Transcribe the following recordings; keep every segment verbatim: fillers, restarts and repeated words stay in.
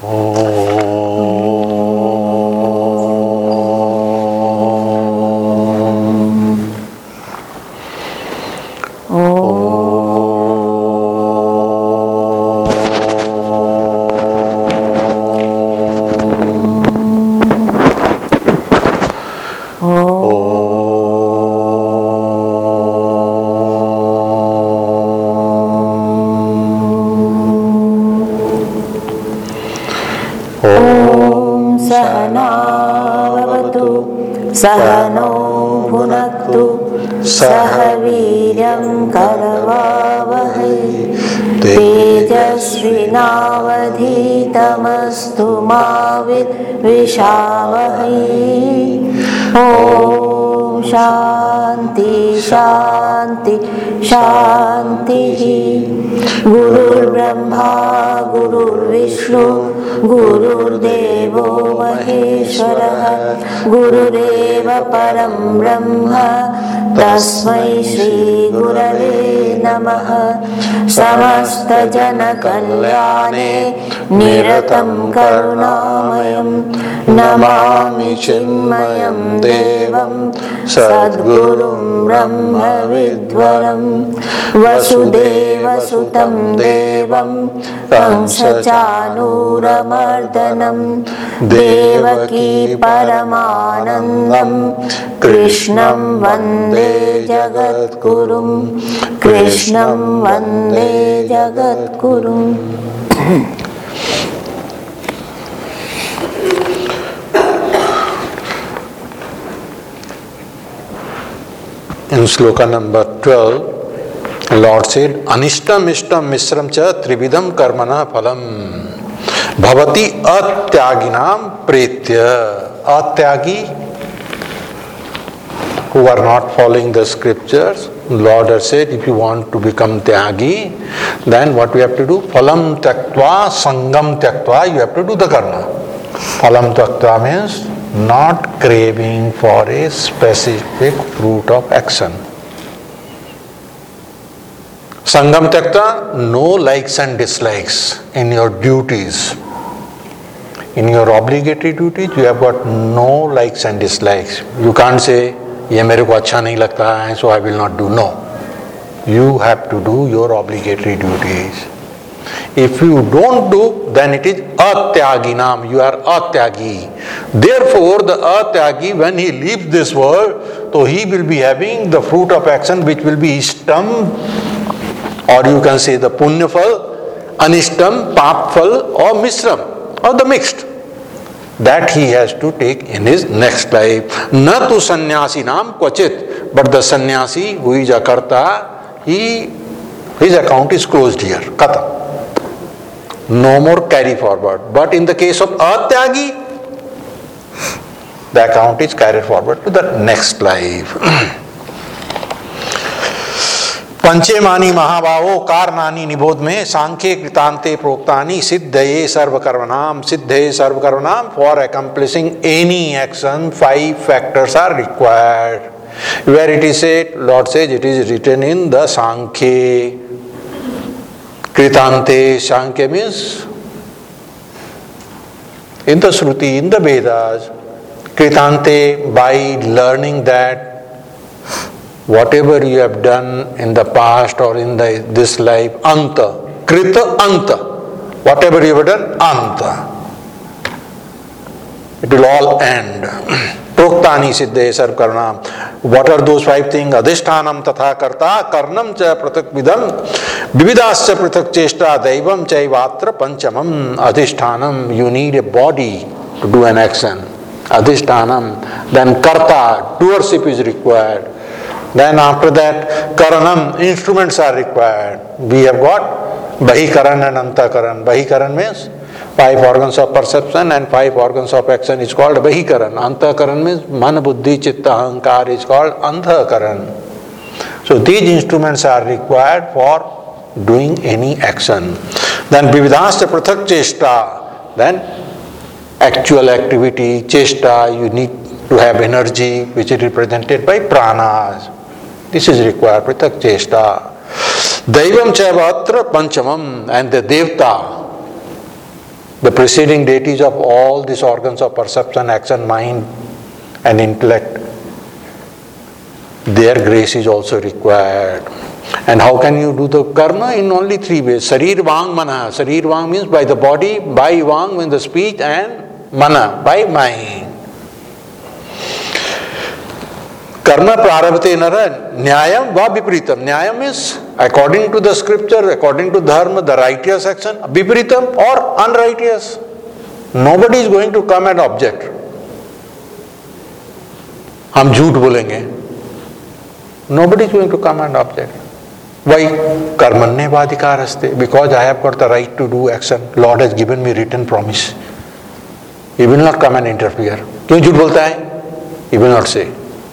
सहनो भुनक्तु सह वीर्यं करवावहै तेजस्विनावधीतमस्तु मा विद्विषावहै। ॐ शान्ति शान्ति शान्तिः। गुरुर्ब्रह्मा गुरुर्विष्णु गुरुर्देवो महेश्वरः गुरुरेव परं ब्रह्म तस्मै श्री गुरवे नमः। समस्तजनकल्याणे निरतं करुणामयं नमामि चिन्मयं देवं सद्गुरुं ब्रह्मविद्वरं वसुदेवसुतं देवं कंसचाणूरमर्दनं देवकी परमानन्दं कृष्णं वन्दे जगद्गुरुं कृष्णं वन्दे जगद्गुरुं। In sloka number twelve, Lord said, Anishtam ishtam misram cha trividham karmana phalam bhavati atyaginam pretya. Atyagi, who are not following the scriptures, Lord has said, if you want to become tyagi, then what we have to do? Phalam tyaktva sangam tyaktva, you have to do the karma. Phalam tyaktva means not craving for a specific fruit of action. Sangam tyakta, no likes and dislikes in your duties. In your obligatory duties, you have got no likes and dislikes. You can't say, ये मेरे को अच्छा नहीं लगता है, so I will not do. No. You have to do your obligatory duties. If you don't do, then it is atyaginam. You are atyagi. Therefore, the atyagi, when he leaves this world, so he will be having the fruit of action which will be ishtam, or you can say the punyafal, anishtam, papfal, or misram, or the mixed. That he has to take in his next life. Na tu sannyasi nam kvachit, but the sannyasi who is a karta, he, his account is closed here. Kata. No more carry forward. But in the case of atyagi, the account is carried forward to the next life. पंचेमानी महाभावो कारणानि निबोध में सांख्ये कृतांते प्रोक्तानि सिद्धये सर्वकर्मणाम सिद्धये सर्वकर्मणाम for accomplishing any action five factors are required. Where it is said, Lord says it is written in the Sankhya Kritante. Sankhya means in the Shruti, in the Vedas. Kritante, by learning that whatever you have done in the past or in the, this life, anta, krita anta, whatever you have done, anta, it will all end. Proktani siddhe sarv karnam. What are those five things? Adhishthanam tatha karta, karnam cha pratak vidam, vividascha pratak cheshta, daivam chaivatra panchamam. Adhishthanam, you need a body to do an action. Adhishthanam, then karta, doership is required. Then after that, karanam, instruments are required. We have got bahikaran and antakaran. Bahikaran means five organs of perception and five organs of action is called bahikaran. Antakaran means man, buddhi, chitta, ahankar is called anthakaran. So these instruments are required for doing any action. Then vividascha prathak cheshta, then actual activity, cheshta, you need to have energy which is represented by pranas. This is required, pratak cheshta. Daivam chaivatra panchamam, and the devta. the preceding deities of all these organs of perception, action, mind and intellect, their grace is also required. And how can you do the karma? In only three ways. Sarir, Vang, Mana. Sarir, Vang means by the body, by Vang means the speech, and Mana, by mind. Karma prarabhate nara nyayam va vipritam. Nyayam is according to the scripture, according to dharma, the righteous action. Vipritam or unrighteous. Nobody is going to come and object. हम झूठ बोलेंगे. Nobody is going to come and object. Why? Karmanyavadhikar aste. Because I have got the right to do action. Lord has given me written promise. He will not come and interfere. क्यों झूठ बोलता है? He will not say.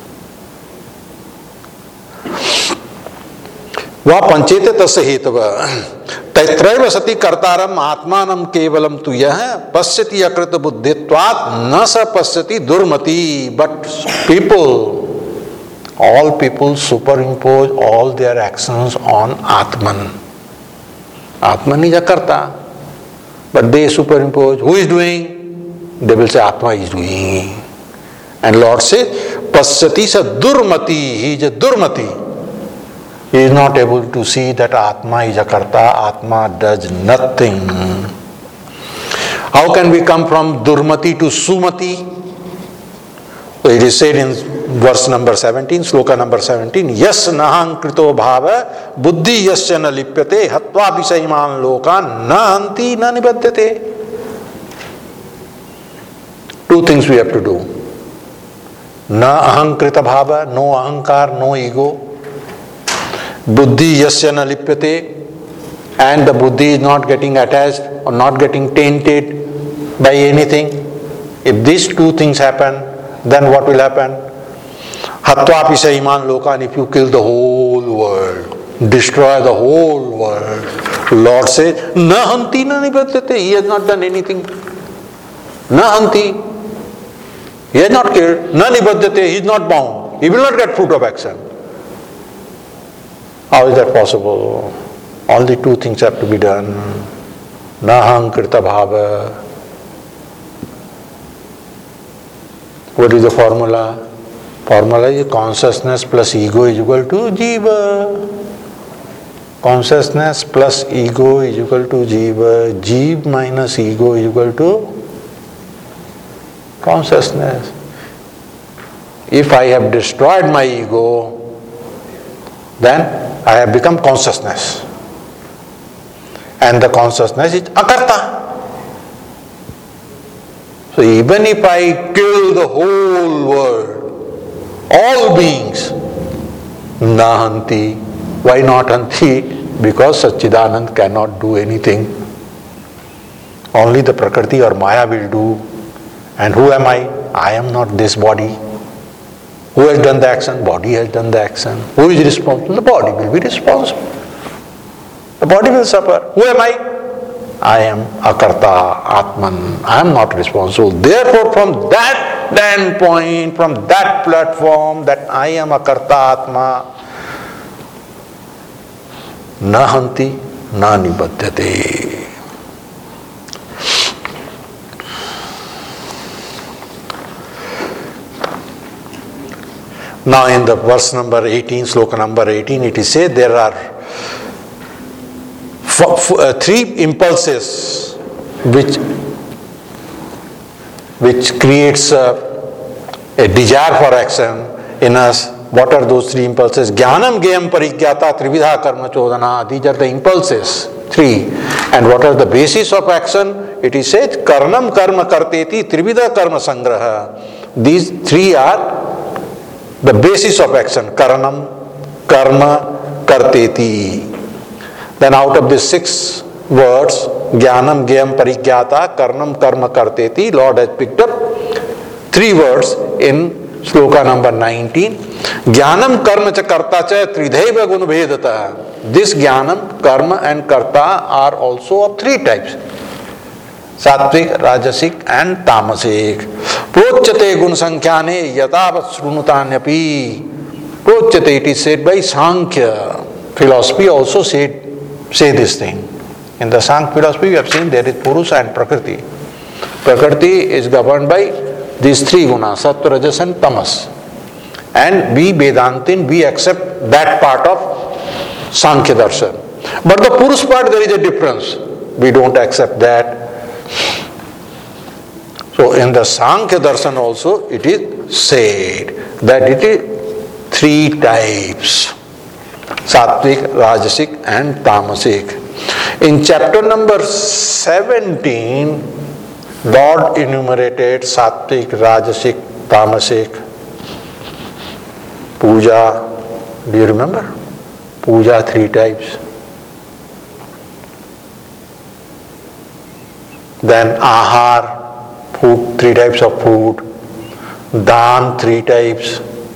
वह पंचेते तस्य हेतव तत्रैव सति कर्तारम आत्मानं केवलम तु यह पश्यति अकृत बुद्धित्वात् न स पश्यति दुर्मति. But people, all people superimpose all their actions on Atman. Atman is a karta, but they superimpose. Who is doing? They will say Atma is doing. And Lord says, Pasyati sa durmati. He is a durmati. He is not able to see that Atma is a karta. Atma does nothing. How can we come from durmati to sumati? So it is said in verse number seventeen, sloka number seventeen, Yas nahang krito bhava buddhi yasya na lipyate hatva visaiman loka na hanti na nibadyate. Two things we have to do. Na ahang krita bhava, no ahankar, no ego. Buddhi yasya na lipyate, and the buddhi is not getting attached or not getting tainted by anything. If these two things happen, then what will happen? Hatvapi saiman lokan, if you kill the whole world, destroy the whole world. Lord says, na hanti na nibadyate. He has not done anything. Na hanti. He has not killed. Na nibadyate. He is not bound. He will not get fruit of action. How is that possible? All the two things have to be done. Nahang krita bhava. What is the formula? Formula is consciousness plus ego is equal to jiva. Consciousness plus ego is equal to jiva. Jiva minus ego is equal to consciousness. If I have destroyed my ego, then I have become consciousness. And the consciousness is akarta. So even if I kill the whole world, all beings, na hanti. Why not hanti? Because Satchidanand cannot do anything. Only the Prakriti or Maya will do. And who am I? I am not this body. Who has done the action? Body has done the action. Who is responsible? The body will be responsible. The body will suffer. Who am I? I am akarta, Atman. I am not responsible. Therefore, from that standpoint, from that platform, that I am akarta, Atma, na hanti, na nibadyate. Now in the verse number eighteen, sloka number eighteen, it is said there are f- f- uh, three impulses which which creates a, a desire for action in us. What are those three impulses? Jnanam, Gayam, Parigyata, Trividha, Karma, Chodana. These are the impulses, three. And what are the basis of action? It is said, Karnam, Karma, Karteti, Trividha, Karma, Sangraha. These three are the basis of action. Karanam, Karma, Karteti. Then out of these six words, Jnanam, Gayam, Parigyata, Karnam, Karma, Karteti, Lord has picked up three words in sloka number nineteen. Jnanam, Karma, cha Karta, cha Tridhaiva Guna Bhedata. This Jnanam, Karma and Karta are also of three types. Satvik, Rajasik and Tamasik. Prochate gun sankhyaane yatavat srunutanyapi. Prochate, it is said by Sankhya. Philosophy also said, say this thing. In the Sankhya philosophy, we have seen there is Purusha and Prakriti. Prakriti is governed by these three gunas, Sattva, Rajas and Tamas. And we Vedantin, we accept that part of Sankhya Darshan. But the Purusha part, there is a difference. We don't accept that. So in the Sankhya Darshan also, it is said that it is three types. Sattvic, Rajasic and Tamasic. In chapter number seventeen, Lord enumerated Sattvic, Rajasic, Tamasic. Puja, do you remember? Puja, three types. Then Ahar, food, three types of food. Dan, three types.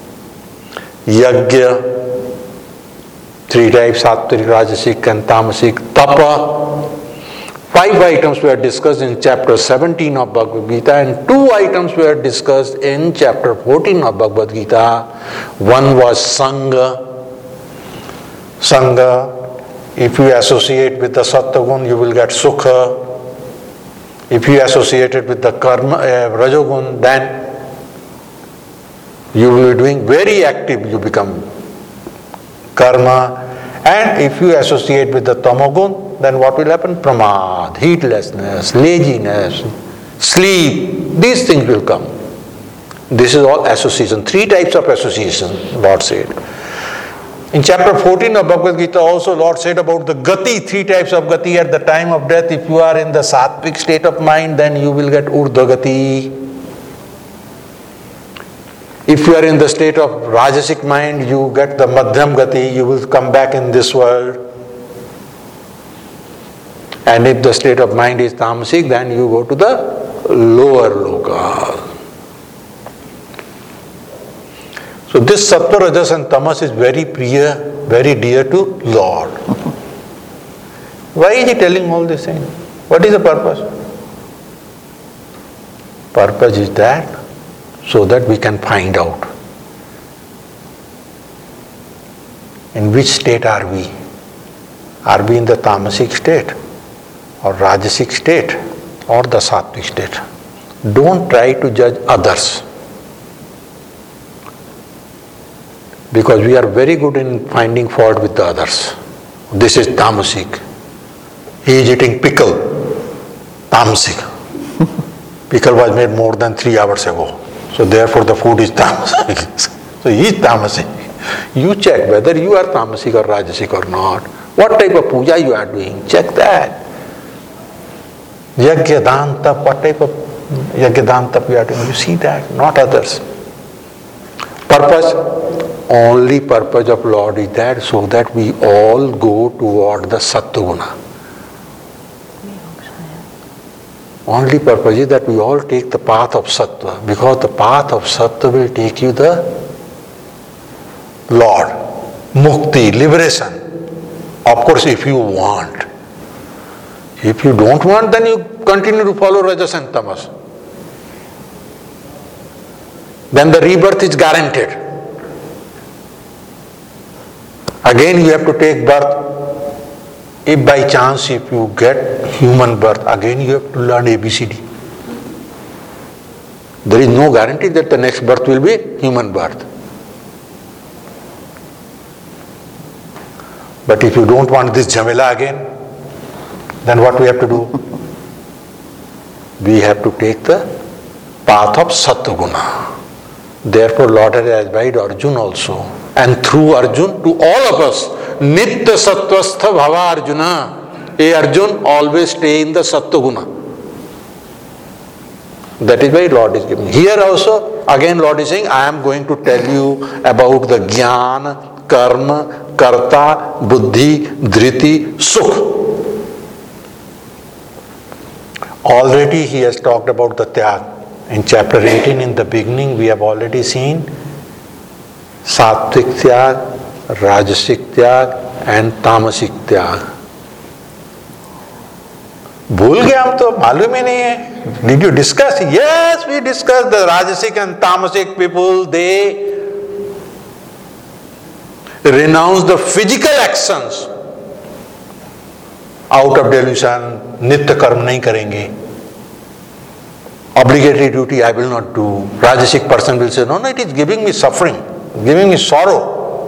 Yajna, three types, Sattvic, Rajasic and Tamasic. Tapa, five items were discussed in chapter seventeen of Bhagavad Gita and two items were discussed in chapter fourteen of Bhagavad Gita. One was Sangha. Sangha, if you associate with the Sattvagun, you will get Sukha. If you associate it with the Karma, uh, Rajogun, then you will be doing very active, you become Karma. And if you associate with the Tamogun, then what will happen? Pramad, heedlessness, laziness, sleep, these things will come. This is all association. Three types of association, Lord said. In chapter fourteen of Bhagavad Gita also, Lord said about the Gati, three types of Gati at the time of death. If you are in the Sattvic state of mind, then you will get Urdhva Gati. If you are in the state of Rajasic mind, you get the Madhyam Gati, you will come back in this world. And if the state of mind is Tamasic, then you go to the lower loka. So this Sattva, Rajas and Tamas is very priya, very dear to Lord. Why is he telling all this thing? What is the purpose? Purpose is that so that we can find out in which state are we. Are we in the Tamasic state or Rajasic state or the Sattvic state? Don't try to judge others, because we are very good in finding fault with the others. This is Tamasic. He is eating pickle. Tamasic. Pickle was made more than three hours ago. So therefore the food is Tamasic. So he is Tamasic. You check whether you are Tamasic or Rajasic or not. What type of puja you are doing. Check that. Yajna, dan, tap, what type of yajna, dan, tap you are doing. You see that, not others. Purpose, only purpose of Lord is that so that we all go toward the Sattva-guna. Only purpose is that we all take the path of Sattva, because the path of Sattva will take you the Lord, Mukti, liberation. Of course, if you want. If you don't want, then you continue to follow Rajas and Tamas. Then the rebirth is guaranteed. Again you have to take birth. If by chance if you get human birth, again you have to learn A B C D. There is no guarantee that the next birth will be human birth. But if you don't want this jhamela again, then what we have to do? We have to take the path of Sattva-guna. Therefore Lord has advised Arjuna also, and through Arjuna to all of us, Nitya Sattvastha Bhava Arjuna. A Arjuna, always stay in the Sattva-guna. That is why Lord is giving. Here also, again Lord is saying, I am going to tell you about the Jnana, Karma, Karta, Buddhi, Dhriti, Sukh. Already he has talked about the Tyag. In chapter eighteen, in the beginning, we have already seen Sattvic Tyag, Rajasic Tyag and Tamasic Tyag. भूल गए हम तो मालूम ही नहीं है. Did you discuss? Yes, we discussed the Rajasic and Tamasic people. They renounce the physical actions out of delusion नित्य कर्म नहीं करेंगे. Obligatory duty I will not do. Rajasic person will say, no, no, it is giving me suffering, giving me sorrow.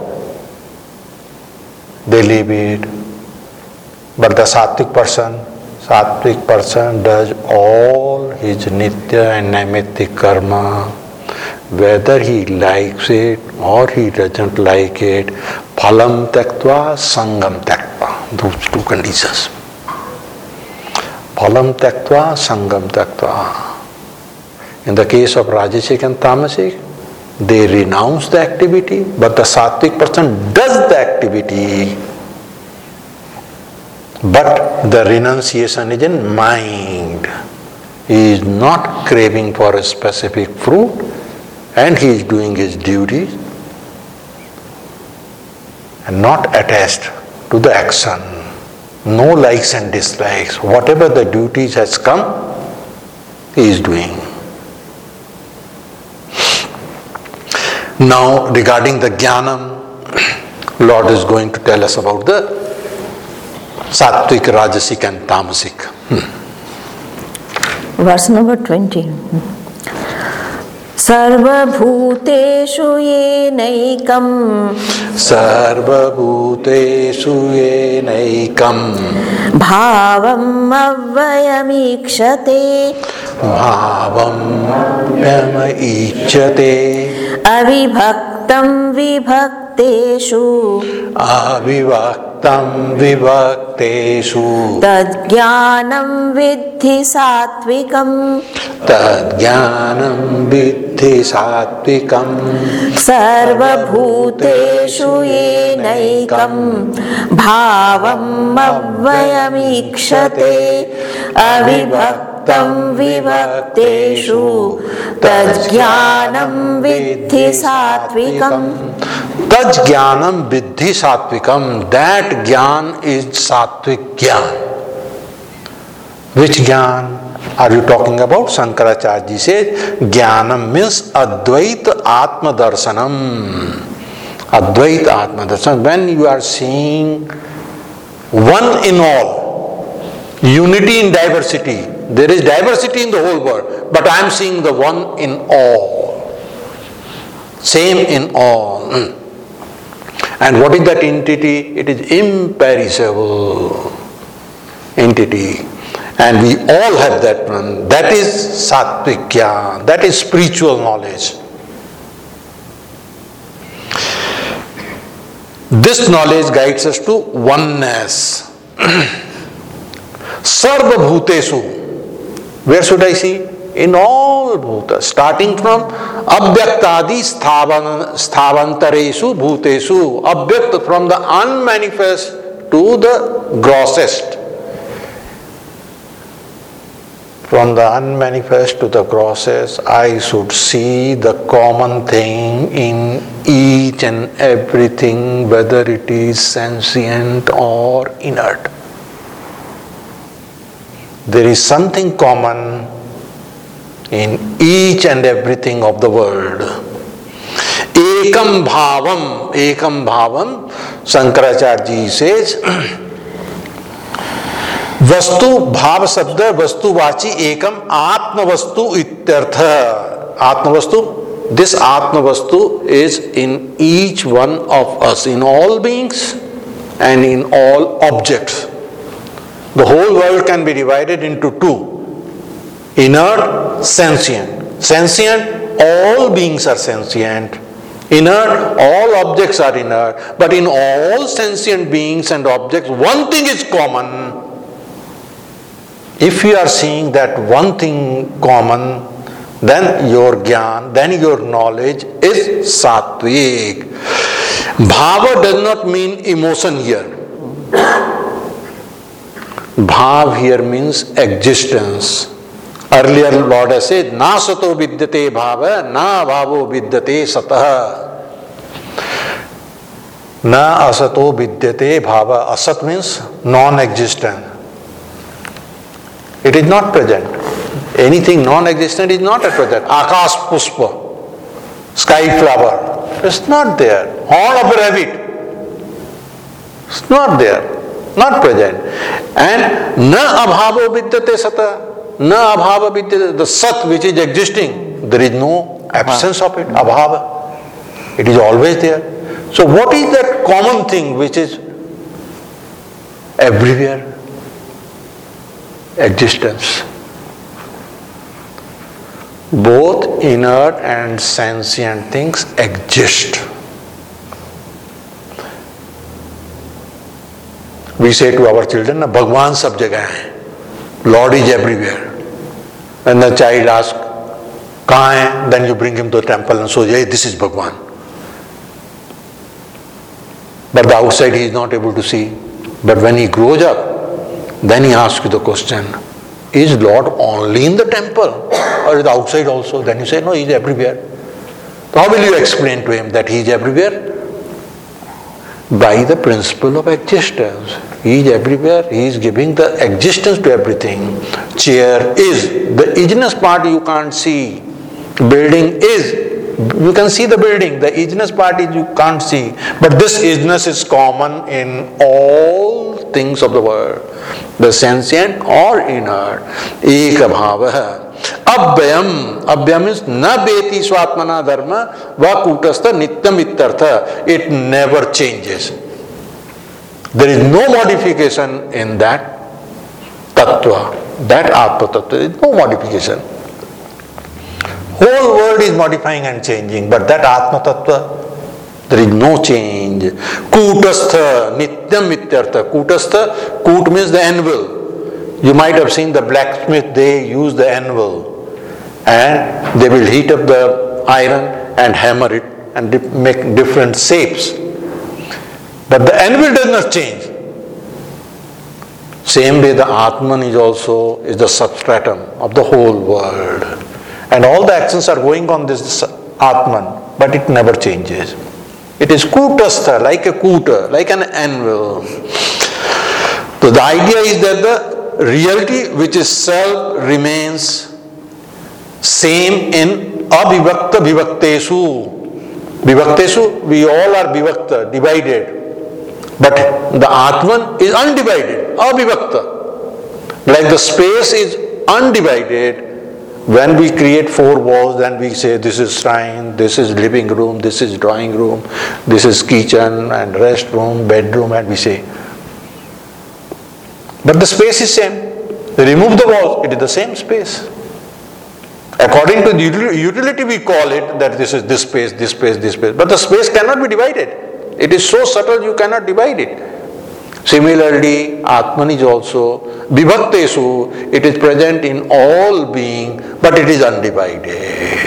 They leave it. But the sattvic person, sattvic person does all his nitya and naimittic karma, whether he likes it or he doesn't like it. Phalam tyaktva, sangam tyaktva. Those two conditions. Phalam tyaktva, sangam tyaktva. In the case of Rajasic and Tamasic, they renounce the activity, but the sattvic person does the activity. But the renunciation is in mind. He is not craving for a specific fruit and he is doing his duties and not attached to the action. No likes and dislikes. Whatever the duties has come, he is doing. Now, regarding the jnanam, Lord is going to tell us about the sattvic, rajasic and tamasic. Hmm. Verse number twenty. Sarvabhuteshu yenaikam Sarvabhuteshu yenaikam Bhavam avvayamikshate Bhavam avvayamikshate Avibhaktam vibhakteshu Avivaktam vivakteshu Tadjnanam vidhi sattvikam Tadjnanam vidhi sattvikam Sarvabhuteshu yenaikam Bhavam avvayamikshate Avibhaktam vivakteshu Tadjnanam vidhi sattvikam. Tadjnanam vidhi sattvikam. That jnana is sattvic jnana. Which jnana are you talking about? Shankaracharya ji says, jnanam means advaita atma darshanam. Advaita atma darshanam. When you are seeing one in all, unity in diversity. There is diversity in the whole world, but I am seeing the one in all. Same in all. And what is that entity? It is imperishable entity. And we all have that one. That is sattvic jnana. That is spiritual knowledge. This knowledge guides us to oneness. Sarva bhutesu. Where should I see? In all bhutas. Starting from abhyaktadi sthavantaresu bhutesu. Abhyakt, from the unmanifest to the grossest. From the unmanifest to the grossest, I should see the common thing in each and everything, whether it is sentient or inert. There is something common in each and everything of the world. Ekam bhavam, ekam bhavam, Shankaracharya ji says, Vastu bhav sabda vastu vachi ekam atma vastu ityartha. Atma vastu, this atma vastu is in each one of us, in all beings and in all objects. The whole world can be divided into two. Inert, sentient. Sentient, all beings are sentient. Inert, all objects are inert. But in all sentient beings and objects, one thing is common. If you are seeing that one thing common, then your jnana, then your knowledge is sattvic. Bhava does not mean emotion here. Bhav here means existence. Earlier Lord has said, na sato vidyate bhava, na bhavo vidyate satah. Na asato vidyate bhava. Asat means non-existent. It is not present. Anything non-existent is not at present. Akash pushpa, sky flower, it's not there. Horn of a rabbit, it's not there. not present. And na abhava vidyate sata, na abhava vidyate, the sat which is existing, there is no absence of it, abhava. It is always there. So what is that common thing which is everywhere? Existence. Both inert and sentient things exist. We say to our children, Bhagwan sab jagah hai. Lord is everywhere. When the child asks, kahan hai? Then you bring him to the temple and say, hey, this is Bhagwan. But the outside he is not able to see. But when he grows up, then he asks you the question, is Lord only in the temple or is the outside also? Then you say, no, he is everywhere. So how will you explain to him that he is everywhere? By the principle of existence. He is everywhere, he is giving the existence to everything. Chair is, the isness part you can't see. Building is, you can see the building, the isness part is you can't see. But this isness is common in all things of the world. The sentient or inert. Eka bhava. Abhyam. Abhyam means na beti swatmana dharma va kutastha nityam ityartha. It never changes. There is no modification in that tattva. That atma tattva. There is no modification. Whole world is modifying and changing, but that atma tattva, there is no change. Kutastha, nityam ityartha. Kutastha, kut means the anvil. You might have seen the blacksmith, they use the anvil and they will heat up the iron and hammer it and make different shapes. But the anvil does not change. Same way the Atman is also is the substratum of the whole world. And all the actions are going on this Atman, but it never changes. It is kutastha, like a kuta, like an anvil. So the idea is that the reality which is self remains same in abhivakta vivaktesu. Vivaktesu, we all are vivakta, divided. But the Atman is undivided, abhivakta. Like the space is undivided. When we create four walls, then we say this is shrine, this is living room, this is drawing room, this is kitchen and rest room, bedroom, and we say. But the space is same. Remove the walls, it is the same space. According to the utility we call it that this is this space, this space, this space. But the space cannot be divided. It is so subtle you cannot divide it. Similarly, Atman is also vibhaktesu, it is present in all being, but it is undivided.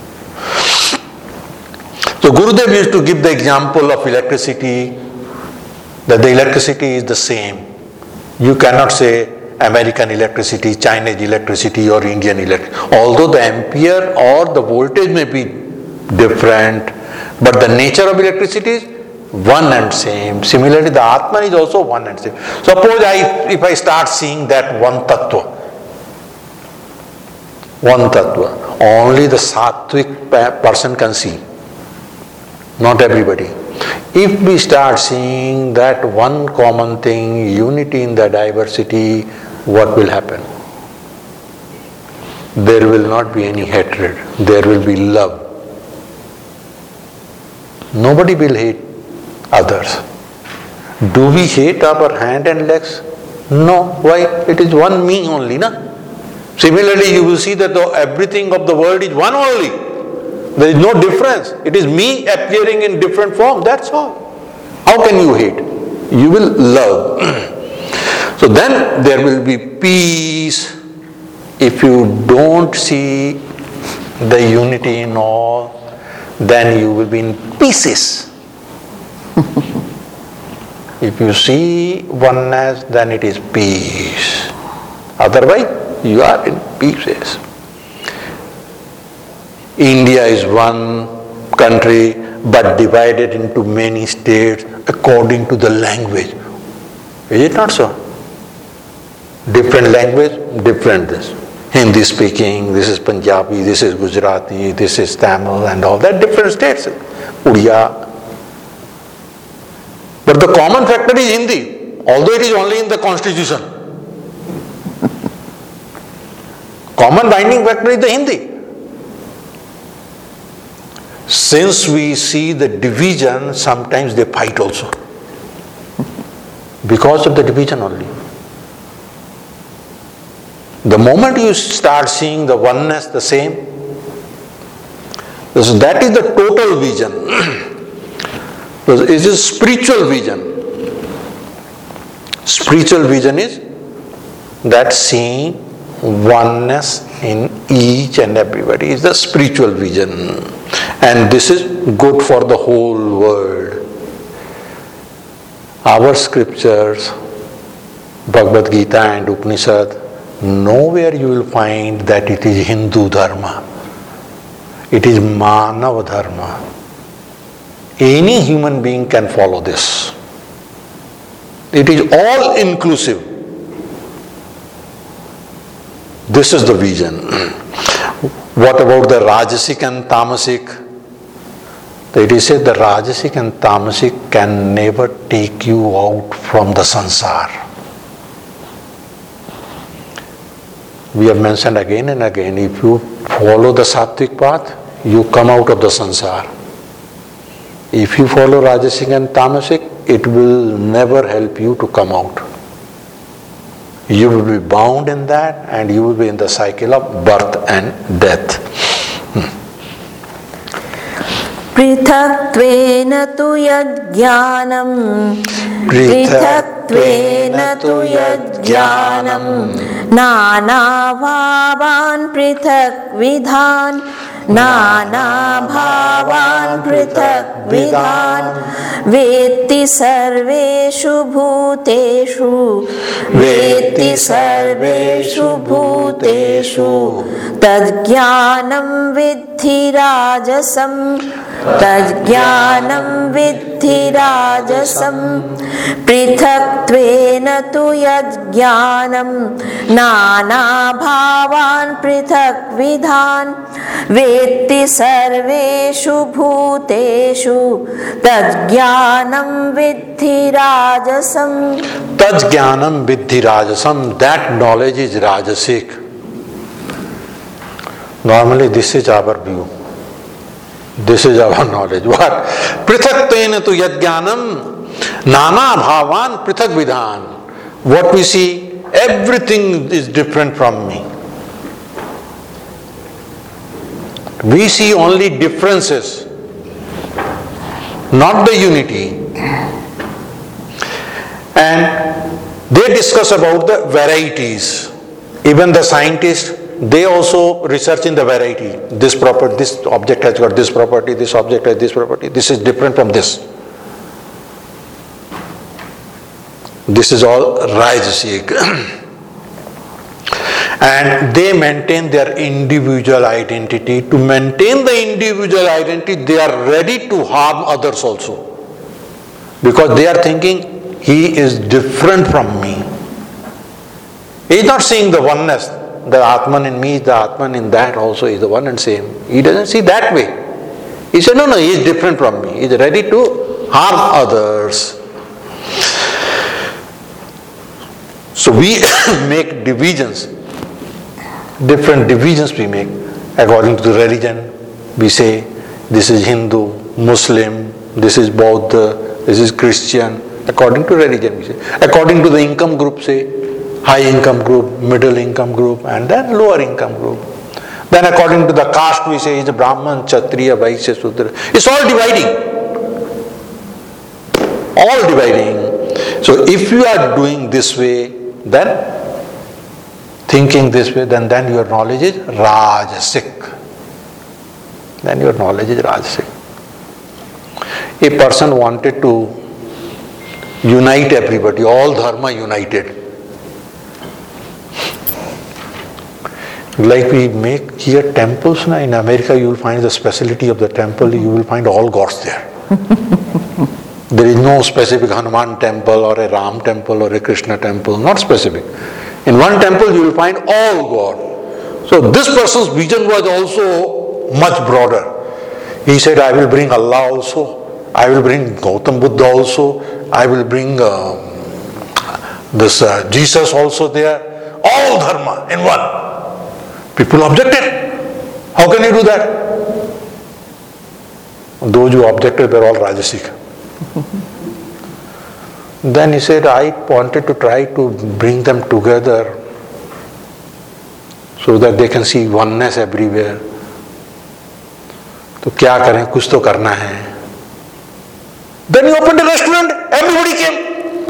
So Gurudev used to give the example of electricity, that the electricity is the same. You cannot say American electricity, Chinese electricity or Indian electricity. Although the ampere or the voltage may be different, but the nature of electricity is one and same. Similarly, the Atman is also one and same. Suppose I, if I start seeing that one tattva, one tattva, only the sattvic person can see, not everybody. If we start seeing that one common thing, unity in the diversity, what will happen? There will not be any hatred, there will be love. Nobody will hate others. Do we hate our hand and legs? No. Why? It is one me only, na? Similarly, you will see that the, everything of the world is one only. There is no difference. It is me appearing in different form. That's all. How can you hate? You will love. So then there will be peace. If you don't see the unity in all, then you will be in pieces. If you see oneness, then it is peace. Otherwise, you are in pieces. India is one country, but divided into many states according to the language. Is it not so? Different language, different this. Hindi speaking, this is Punjabi, this is Gujarati, this is Tamil and all that, different states. Udiya. But the common factor is Hindi. although it is only in the constitution. Common binding factor is the Hindi. Since we see the division, sometimes they fight also. Because of the division only. The moment you start seeing the oneness the same, so that is the total vision. It is spiritual vision. Spiritual vision is that seeing oneness in each and everybody is the spiritual vision. And this is good for the whole world. Our scriptures, Bhagavad Gita and Upanishad, nowhere you will find that it is Hindu Dharma. It is Manav Dharma. Any human being can follow this. It is all inclusive. This is the vision. What about the Rajasic and Tamasic? It is said the Rajasic and Tamasic can never take you out from the sansar. We have mentioned again and again, if you follow the Sattvic path, you come out of the sansar. If you follow Rajasic and Tamasic, it will never help you to come out. You will be bound in that and you will be in the cycle of birth and death. Hmm. Prithaktvena tu yajnanam Prithaktvena tu yajnanam Nana bhavan prithak vidhan Nana bhavan prithak vidhan Vetti sarveshu bhuteshu Vetti sarveshu bhuteshu Tadjnanam vidhi rajasam Tadjnanam vidhi rajasam Prithaktvena tu yajnanam Nana bhavan prithak vidhan Vetti sarveshu bhuteshu Tadjnanam vidhi rajasam. Tadjnanam vidhi rajasam. That knowledge is rajasic. Normally this is our view. This is our knowledge. What? Prithaktvena tu yajnanam nana bhavan prithak vidhan. What we see, everything is different from me. We see only differences, not the unity. And they discuss about the varieties. Even the scientists, they also research in the variety. This property, this object has got this property, this object has this property, this is different from this. This is all Rajasic. And they maintain their individual identity. To maintain the individual identity, they are ready to harm others also. Because they are thinking, he is different from me. He is not seeing the oneness. The Atman in me, the Atman in that also is the one and same. He doesn't see that way. He said, no, no, he is different from me. He is ready to harm others. So we make divisions. Different divisions we make. According to the religion, we say this is Hindu, Muslim, this is Buddha, this is Christian. According to religion, we say. According to the income group, say high income group, middle income group, and then lower income group. Then according to the caste, we say is Brahman, Kshatriya, Vaishya, Sudra. It's all dividing. All dividing. So if you are doing this way, then thinking this way, then, then your knowledge is Rajasic. Then your knowledge is Rajasic. A person wanted to unite everybody, all dharma united. Like we make here temples, na? In America you will find the speciality of the temple, you will find all gods there. There is no specific Hanuman temple or a Ram temple or a Krishna temple, not specific. In one temple you will find all God. So this person's vision was also much broader. He said, I will bring Allah also, I will bring Gautam Buddha also, I will bring uh, This uh, Jesus also there, all dharma in one. People objected. How can you do that? Those who objected were all Rajasic. Then he said, I wanted to try to bring them together so that they can see oneness everywhere. तो क्या करें, कुछ तो करना है. Then he opened a restaurant, everybody came.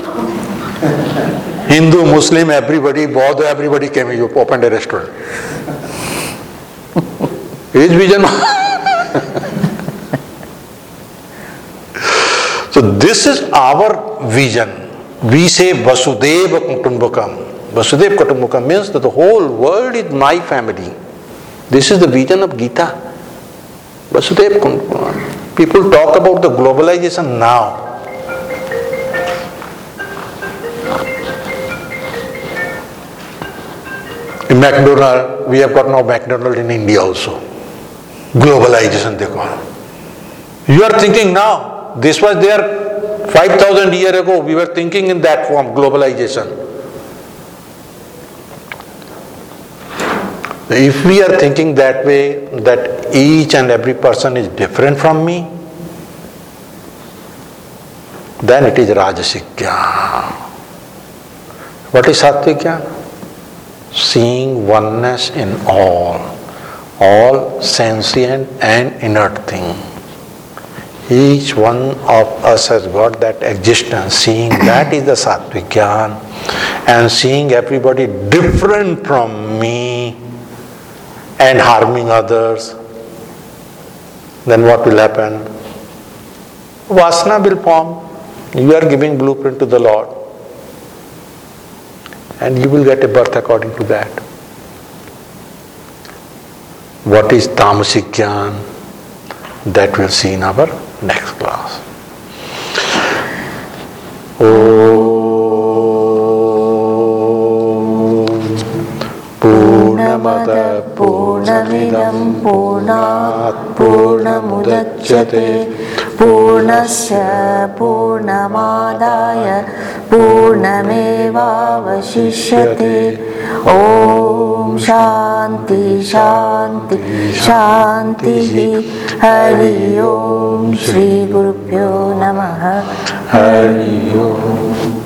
Hindu, Muslim, everybody, Buddha, everybody came. He opened a restaurant. His vision. So this is our vision. We say Vasudeva Kutumbakam. Vasudeva Kutumbakam means that the whole world is my family. This is the vision of Gita. Vasudeva Kutumbakam. People talk about the globalization now. In McDonald, we have got now McDonald in India also. Globalization they call. You are thinking now. This was there five thousand years ago. We were thinking in that form, globalization. If we are thinking that way, that each and every person is different from me, then it is Rajasic Jnana. What is Sattvic Jnana? Seeing oneness in all, all sentient and inert thing. Each one of us has got that existence. Seeing that is the Sattvic Jnana, and seeing everybody different from me and harming others, then what will happen? Vasana will form. You are giving blueprint to the Lord, and you will get a birth according to that. What is Tamasic Jnana? That we'll see in our next class. Om Purnamada Purnamidam Purnat Purnamudachyate Purnasya Purnamadaya Purnamevavashishyate. Om Shanti Shanti Shanti. Hari Om Shri Gurubhyo Namaha. Hari Om.